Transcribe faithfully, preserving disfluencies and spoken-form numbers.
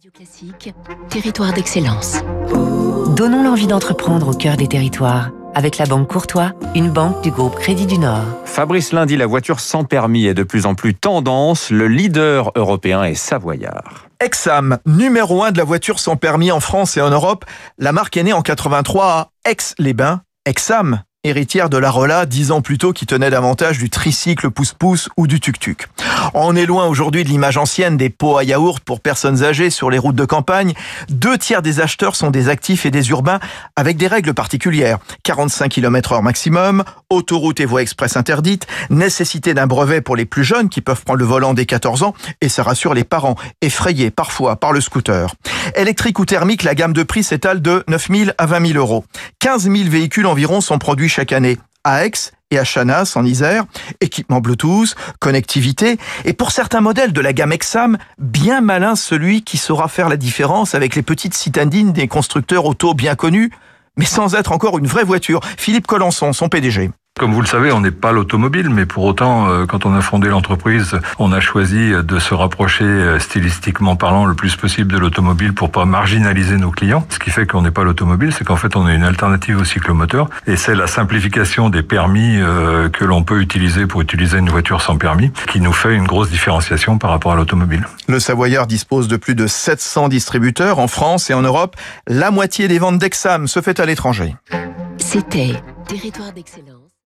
Radio Classique, territoire d'excellence. Donnons l'envie d'entreprendre au cœur des territoires. Avec la Banque Courtois, une banque du groupe Crédit du Nord. Fabrice Lundy, la voiture sans permis est de plus en plus tendance. Le leader européen est savoyard. Exam, numéro un de la voiture sans permis en France et en Europe. La marque est née en quatre-vingt-trois à Aix-les-Bains. Exam, héritière de la Rolla, dix ans plus tôt, qui tenait davantage du tricycle pousse-pousse ou du tuk-tuk. On est loin aujourd'hui de l'image ancienne des pots à yaourt pour personnes âgées sur les routes de campagne. Deux tiers des acheteurs sont des actifs et des urbains avec des règles particulières. quarante-cinq kilomètres heure maximum, autoroute et voies express interdites, nécessité d'un brevet pour les plus jeunes qui peuvent prendre le volant dès quatorze ans, et ça rassure les parents, effrayés parfois par le scooter. Électrique ou thermique, la gamme de prix s'étale de neuf mille à vingt mille euros. quinze mille véhicules environ sont produits chaque année à Aix et à Chanas en Isère. Équipement Bluetooth, connectivité, et pour certains modèles de la gamme Exam, bien malin celui qui saura faire la différence avec les petites citadines des constructeurs auto bien connus, mais sans être encore une vraie voiture. Philippe Collançon, son P D G. Comme vous le savez, on n'est pas l'automobile, mais pour autant, quand on a fondé l'entreprise, on a choisi de se rapprocher stylistiquement parlant le plus possible de l'automobile pour pas marginaliser nos clients. Ce qui fait qu'on n'est pas l'automobile, c'est qu'en fait on est une alternative au cyclomoteur, et c'est la simplification des permis euh, que l'on peut utiliser pour utiliser une voiture sans permis qui nous fait une grosse différenciation par rapport à l'automobile. Le Savoyard dispose de plus de sept cents distributeurs en France et en Europe. La moitié des ventes d'Exam se fait à l'étranger. C'était Territoire d'excellence.